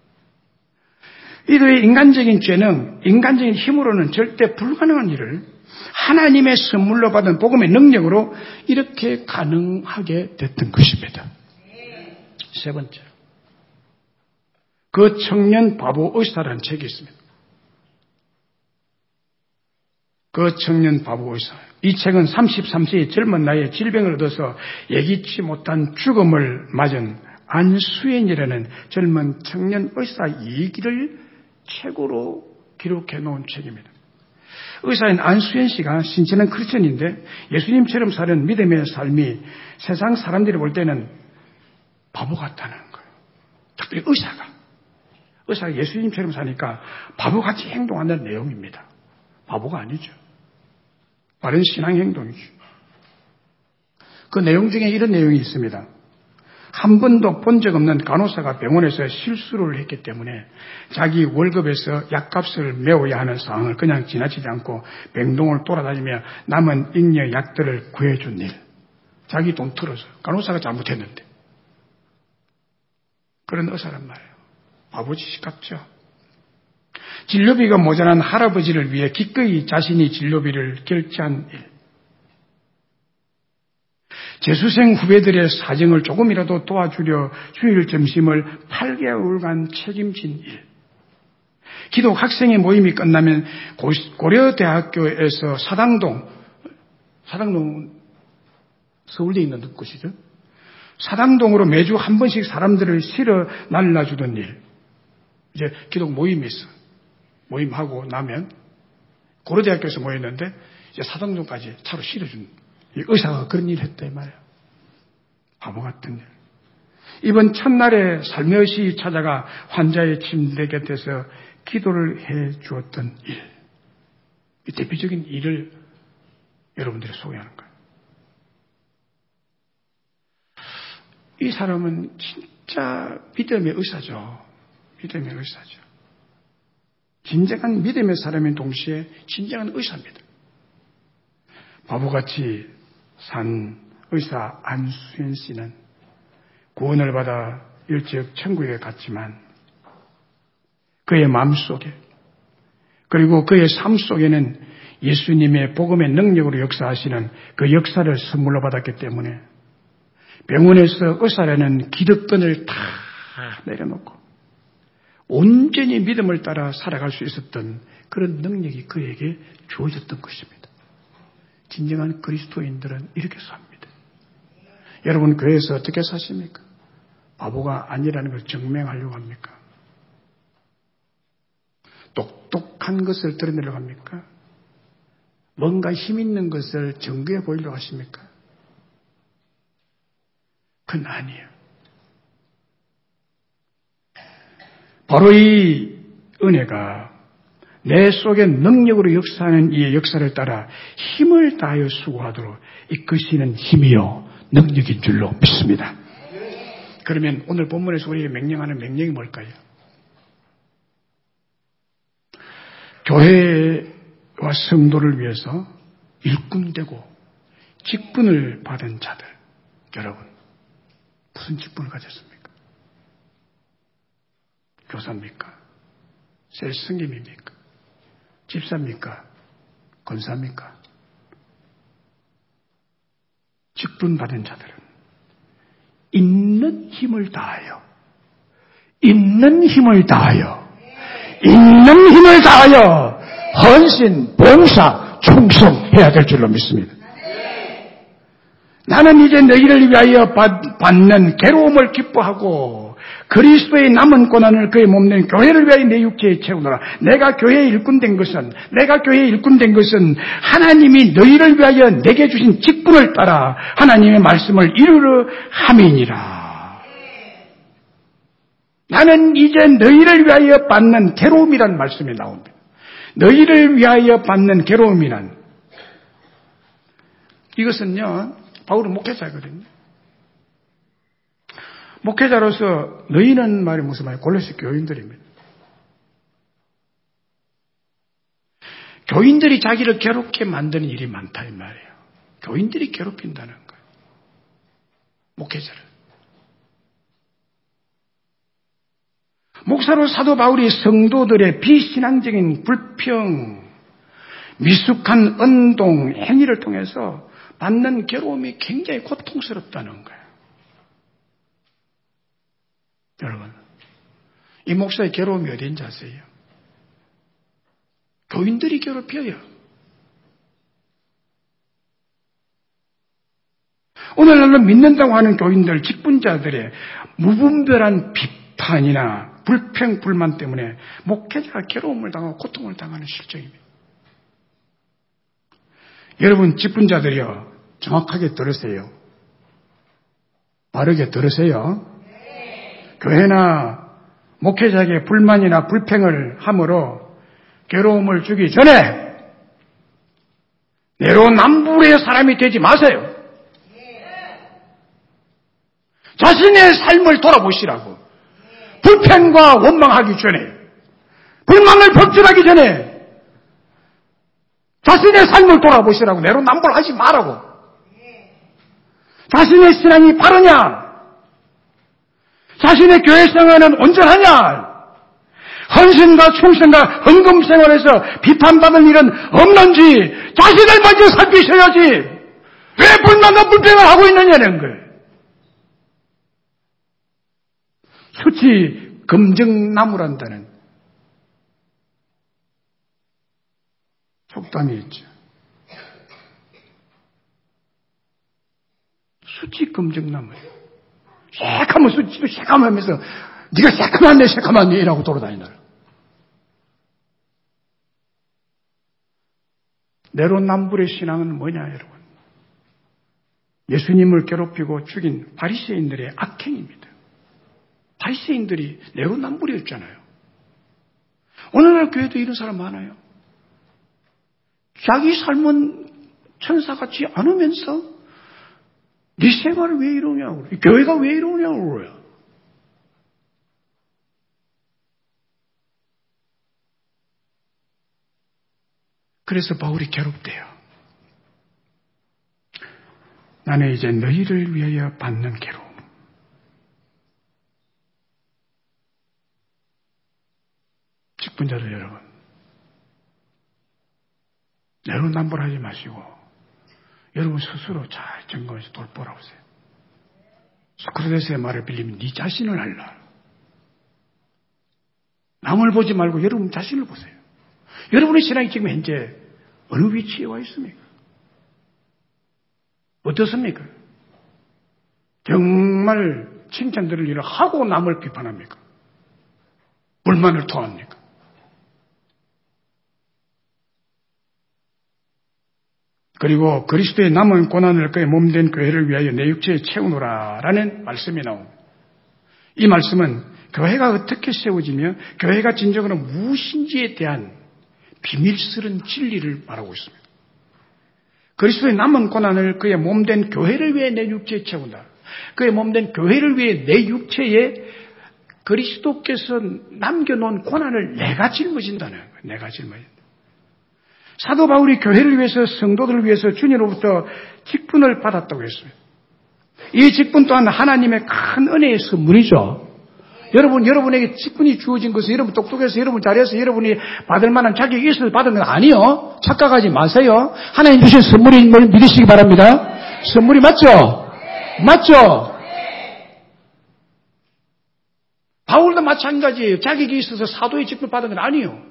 이들의 인간적인 재능, 인간적인 힘으로는 절대 불가능한 일을 하나님의 선물로 받은 복음의 능력으로 이렇게 가능하게 됐던 것입니다. 세 번째, 그 청년 바보 의사라는 책이 있습니다. 그 청년 바보 의사. 이 책은 삼십삼 세의 젊은 나이에 질병을 얻어서 예기치 못한 죽음을 맞은 안수엔이라는 젊은 청년 의사 얘기를 책으로 기록해 놓은 책입니다. 의사인 안수엔 씨가 신체는 크리스천인데 예수님처럼 사는 믿음의 삶이 세상 사람들이 볼 때는 바보 같다는 거예요. 특별히 의사가. 의사가 예수님처럼 사니까 바보같이 행동한다는 내용입니다. 바보가 아니죠. 바른 신앙 행동이죠. 그 내용 중에 이런 내용이 있습니다. 한 번도 본 적 없는 간호사가 병원에서 실수를 했기 때문에 자기 월급에서 약값을 메워야 하는 상황을 그냥 지나치지 않고 병동을 돌아다니며 남은 잉여 약들을 구해준 일. 자기 돈 틀어서. 간호사가 잘못했는데. 그런 의사란 말이에요. 바보짓이 같죠. 진료비가 모자란 할아버지를 위해 기꺼이 자신이 진료비를 결제한 일. 재수생 후배들의 사정을 조금이라도 도와주려 주일 점심을 팔 개월간 책임진 일. 기독 학생의 모임이 끝나면 고려대학교에서 사당동, 사당동 서울대에 있는 곳이죠. 사당동으로 매주 한 번씩 사람들을 실어 날라주던 일. 이제 기독 모임이 있어. 모임하고 나면 고려대학교에서 모였는데 이제 사당동까지 차로 실어준 이 의사가 그런 일을 했다 이 말이에요. 바보 같은 일. 이번 첫날에 살며시 찾아가 환자의 침대 곁에서 기도를 해 주었던 일. 이 대표적인 일을 여러분들이 소개하는 거예요. 이 사람은 진짜 믿음의 의사죠. 믿음의 의사죠. 진정한 믿음의 사람인 동시에 진정한 의사입니다. 바보같이 산 의사 안수현 씨는 구원을 받아 일찍 천국에 갔지만 그의 마음속에 그리고 그의 삶 속에는 예수님의 복음의 능력으로 역사하시는 그 역사를 선물로 받았기 때문에 병원에서 의사라는 기득권을 다 내려놓고 온전히 믿음을 따라 살아갈 수 있었던 그런 능력이 그에게 주어졌던 것입니다. 진정한 그리스도인들은 이렇게 삽니다. 여러분 교회에서 어떻게 사십니까? 바보가 아니라는 걸 증명하려고 합니까? 똑똑한 것을 드러내려고 합니까? 뭔가 힘 있는 것을 증거해 보이려고 하십니까? 그건 아니에요. 바로 이 은혜가 내 속에 능력으로 역사하는 이 역사를 따라 힘을 다하여 수고하도록 이끄시는 힘이요 능력인 줄로 믿습니다. 그러면 오늘 본문에서 우리에게 명령하는 명령이 뭘까요? 교회와 성도를 위해서 일꾼되고 직분을 받은 자들, 여러분 무슨 직분을 가졌습니까? 교사입니까? 셀스님입니까? 집사입니까? 권사입니까? 직분 받은 자들은 있는 힘을 다하여 있는 힘을 다하여 있는 힘을 다하여 헌신, 봉사, 충성해야 될 줄로 믿습니다. 나는 이제 너희를 위하여 받는 괴로움을 기뻐하고 그리스도의 남은 고난을 그의 몸된 교회를 위하여 내 육체에 채우노라. 내가 교회의 일꾼 된 것은 내가 교회의 일꾼 된 것은 하나님이 너희를 위하여 내게 주신 직분을 따라 하나님의 말씀을 이루려 함이니라. 나는 이제 너희를 위하여 받는 괴로움이란 말씀이 나옵니다. 너희를 위하여 받는 괴로움이란 이것은요 바울은 목회자거든요. 목회자로서 너희는 말이 무슨 말이에요? 골로새 교인들입니다. 교인들이 자기를 괴롭게 만드는 일이 많다 이 말이에요. 교인들이 괴롭힌다는 거예요. 목회자를. 목사로 사도 바울이 성도들의 비신앙적인 불평, 미숙한 언동, 행위를 통해서 받는 괴로움이 굉장히 고통스럽다는 거예요. 여러분, 이 목사의 괴로움이 어딘지 아세요? 교인들이 괴롭혀요. 오늘날은 믿는다고 하는 교인들, 직분자들의 무분별한 비판이나 불평, 불만 때문에 목회자가 괴로움을 당하고 고통을 당하는 실정입니다. 여러분 직분자들이요 정확하게 들으세요. 바르게 들으세요. 네. 교회나 목회자에게 불만이나 불평을 함으로 괴로움을 주기 전에 내로남불의 사람이 되지 마세요. 네. 자신의 삶을 돌아보시라고. 네. 불평과 원망하기 전에 불만을 법질하기 전에 자신의 삶을 돌아보시라고. 내로남불하지 말라고. 자신의 신앙이 바르냐? 자신의 교회 생활은 온전하냐? 헌신과 충성과 헌금 생활에서 비판받을 일은 없는지 자신을 먼저 살피셔야지. 왜 불만과 불평을 하고 있느냐는 거예요. 수치 검증나무란다는 속담이 있죠. 수치 검증나무예요. 새카만 수치도 새카하면서 네가 새카만네 새카만네 이라고 돌아다니더라. 내로남불의 신앙은 뭐냐 여러분? 예수님을 괴롭히고 죽인 바리새인들의 악행입니다. 바리새인들이 내로남불이었잖아요. 오늘날 교회도 이런 사람 많아요. 자기 삶은 천사 같지 않으면서 네 생활을 왜 이러냐고 그래요. 교회가 왜 이러냐고 그래요. 그래서 바울이 괴롭대요. 나는 이제 너희를 위하여 받는 괴로움. 직분자들 여러분, 내로남불하지 마시고 여러분 스스로 잘 점검해서 돌보라보세요. 소크라테스의 말을 빌리면 네 자신을 알라. 남을 보지 말고 여러분 자신을 보세요. 여러분의 신앙이 지금 현재 어느 위치에 와 있습니까? 어떻습니까? 정말 칭찬 들을 일을 하고 남을 비판합니까? 불만을 토합니까? 그리고 그리스도의 남은 고난을 그의 몸된 교회를 위하여 내 육체에 채우노라 라는 말씀이 나옵니다. 이 말씀은 교회가 어떻게 세워지며 교회가 진정으로 무엇인지에 대한 비밀스러운 진리를 말하고 있습니다. 그리스도의 남은 고난을 그의 몸된 교회를 위해 내 육체에 채운다. 그의 몸된 교회를 위해 내 육체에 그리스도께서 남겨놓은 고난을 내가 짊어진다는 거예요. 내가 짊어진다. 사도 바울이 교회를 위해서 성도들을 위해서 주님으로부터 직분을 받았다고 했습니다. 이 직분 또한 하나님의 큰 은혜의 선물이죠. 여러분, 여러분에게 직분이 주어진 것은 여러분 똑똑해서 여러분 잘해서 여러분이 받을 만한 자격이 있어서 받은 건 아니요. 착각하지 마세요. 하나님 주신 선물인 걸 믿으시기 바랍니다. 선물이 맞죠? 맞죠? 바울도 마찬가지예요. 자격이 있어서 사도의 직분을 받은 건 아니에요.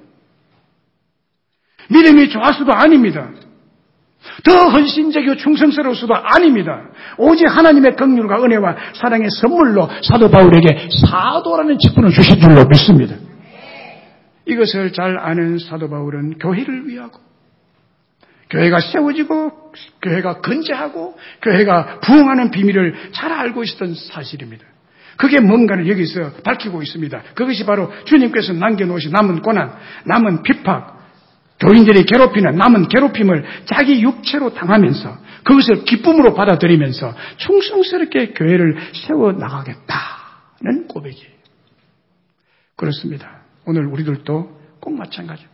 믿음이 좋았어도 아닙니다. 더 헌신적이고 충성스러웠어도 아닙니다. 오직 하나님의 긍휼과 은혜와 사랑의 선물로 사도 바울에게 사도라는 직분을 주신 줄로 믿습니다. 이것을 잘 아는 사도 바울은 교회를 위하고 교회가 세워지고 교회가 건재하고 교회가 부흥하는 비밀을 잘 알고 있었던 사실입니다. 그게 뭔가를 여기서 밝히고 있습니다. 그것이 바로 주님께서 남겨놓으신 남은 고난, 남은 핍박, 교인들이 괴롭히는 남은 괴롭힘을 자기 육체로 당하면서 그것을 기쁨으로 받아들이면서 충성스럽게 교회를 세워나가겠다는 고백이에요. 그렇습니다. 오늘 우리들도 꼭 마찬가지입니다.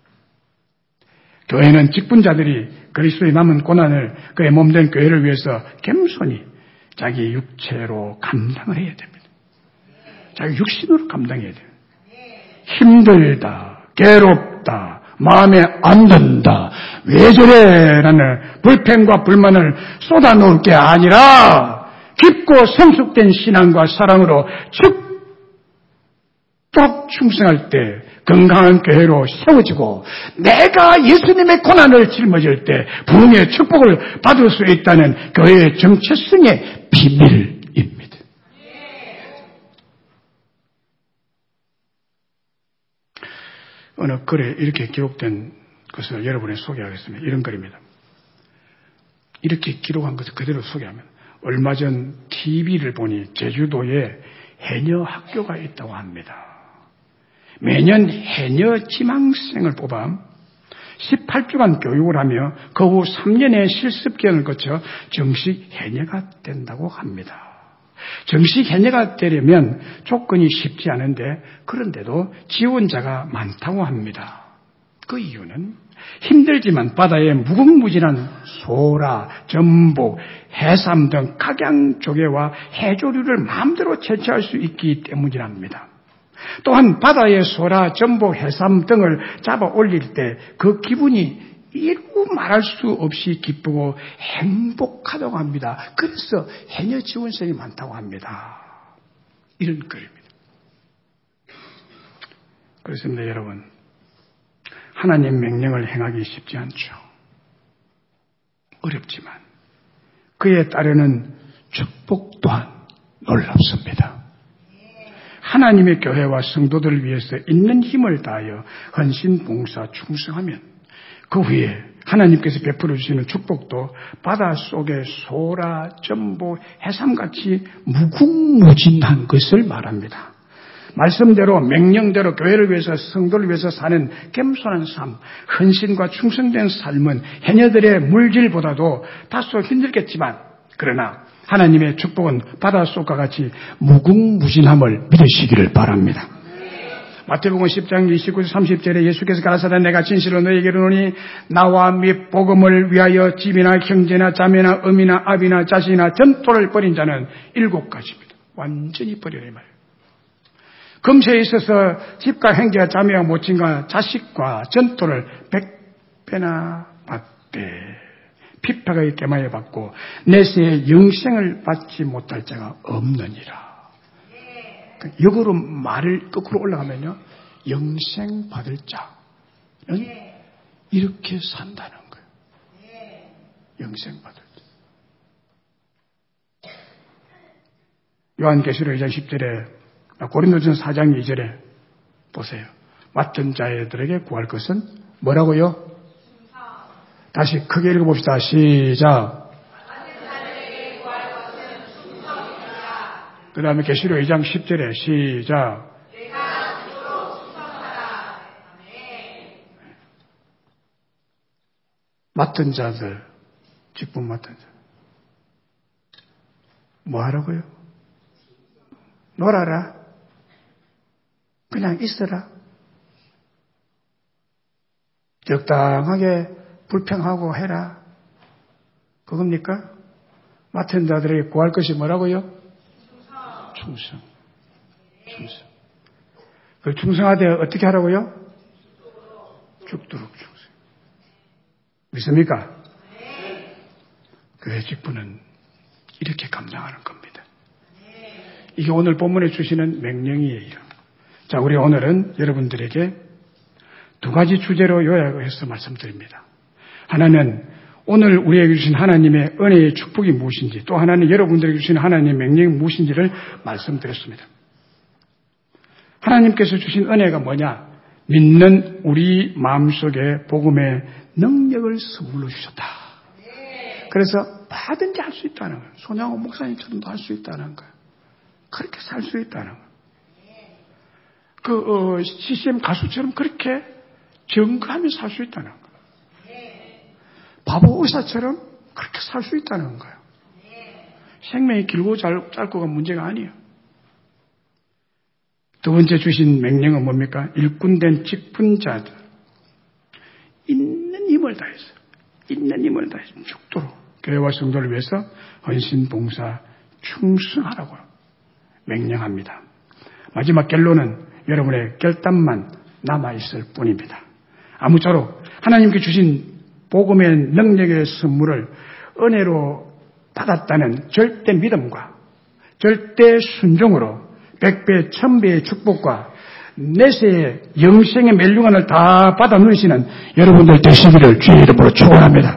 교회는 직분자들이 그리스도의 남은 고난을 그의 몸된 교회를 위해서 겸손히 자기 육체로 감당을 해야 됩니다. 자기 육신으로 감당해야 돼요. 힘들다, 괴롭다, 마음에 안 든다, 왜 저래? 라는 불평과 불만을 쏟아놓을 게 아니라 깊고 성숙된 신앙과 사랑으로 축복 충성할 때 건강한 교회로 세워지고 내가 예수님의 고난을 짊어질 때 부흥의 축복을 받을 수 있다는 교회의 정체성의 비밀입니다. 어느 글에 이렇게 기록된 것을 여러분에 소개하겠습니다. 이런 글입니다. 이렇게 기록한 것을 그대로 소개하면 얼마 전 티비를 보니 제주도에 해녀 학교가 있다고 합니다. 매년 해녀 지망생을 뽑아 십팔 주간 교육을 하며 그 후 삼 년의 실습 기간을 거쳐 정식 해녀가 된다고 합니다. 정식 해녀가 되려면 조건이 쉽지 않은데 그런데도 지원자가 많다고 합니다. 그 이유는 힘들지만 바다에 무궁무진한 소라, 전복, 해삼 등 각양 조개와 해조류를 마음대로 채취할 수 있기 때문이랍니다. 또한 바다의 소라, 전복, 해삼 등을 잡아 올릴 때 그 기분이 이루 말할 수 없이 기쁘고 행복하다고 합니다. 그래서 해녀 지원생이 많다고 합니다. 이런 글입니다. 그렇습니다, 여러분. 하나님 명령을 행하기 쉽지 않죠. 어렵지만 그에 따르는 축복 또한 놀랍습니다. 하나님의 교회와 성도들을 위해서 있는 힘을 다하여 헌신, 봉사, 충성하면 그 후에 하나님께서 베풀어 주시는 축복도 바다 속의 소라, 전복, 해삼같이 무궁무진한 것을 말합니다. 말씀대로 명령대로 교회를 위해서 성도를 위해서 사는 겸손한 삶, 헌신과 충성된 삶은 해녀들의 물질보다도 다소 힘들겠지만 그러나 하나님의 축복은 바닷속과 같이 무궁무진함을 믿으시기를 바랍니다. 마태복음 십 장 이십구 절 삼십 절에 예수께서 가라사대 내가 진실로 너희에게 이르노니 나와 및 복음을 위하여 집이나 형제나 자매나 어미나 아비나 자식이나 전토를 벌인 자는 일곱 가지입니다. 완전히 버려야 말이에요. 금세에 있어서 집과 형제와 자매와 모친과 자식과 전토를 백 배나 받되 피파가 깨마여 받고 내세에 영생을 받지 못할 자가 없느니라. 역으로 말을 거꾸로 올라가면요, 영생 받을 자는 이렇게 산다는 거예요. 영생 받을 자. 요한계시록 이 장 십 절에 고린도전서 사 장 이 절에 보세요. 맡은 자들에게 구할 것은 뭐라고요? 다시 크게 읽어봅시다. 시작. 그 다음에 계시록 이 장 십 절에 시작. 맡은 자들, 직분 맡은 자. 뭐 하라고요? 놀아라. 그냥 있어라. 적당하게 불평하고 해라. 그겁니까? 맡은 자들에게 구할 것이 뭐라고요? 충성. 충성. 그 충성하되 어떻게 하라고요? 죽도록 충성. 믿습니까? 교회 직분은 이렇게 감당하는 겁니다. 이게 오늘 본문에 주시는 명령이에요. 자, 우리 오늘은 여러분들에게 두 가지 주제로 요약해서 말씀드립니다. 하나는 오늘 우리에게 주신 하나님의 은혜의 축복이 무엇인지, 또 하나는 여러분들에게 주신 하나님의 명령이 무엇인지를 말씀드렸습니다. 하나님께서 주신 은혜가 뭐냐? 믿는 우리 마음속에 복음의 능력을 선물로 주셨다. 그래서 뭐든지 할 수 있다는 거예요. 손양호 목사님처럼도 할 수 있다는 거예요. 그렇게 살 수 있다는 거예요. 그 어, 씨씨엠 가수처럼 그렇게 증거하면서 살 수 있다는 거예요. 바보 의사처럼 그렇게 살 수 있다는 거예요. 생명이 길고 짧고가 문제가 아니에요. 두 번째 주신 명령은 뭡니까? 일꾼된 직분자들. 있는 힘을 다해서, 있는 힘을 다해서 죽도록 교회와 성도를 위해서 헌신, 봉사, 충성하라고 명령합니다. 마지막 결론은 여러분의 결단만 남아있을 뿐입니다. 아무쪼록 하나님께 주신 복음의 능력의 선물을 은혜로 받았다는 절대 믿음과 절대 순종으로 백배, 천배의 축복과 내세의 영생의 멸류관을 다 받아 누리시는 여러분들 되시기를 주의 이름으로 축원합니다.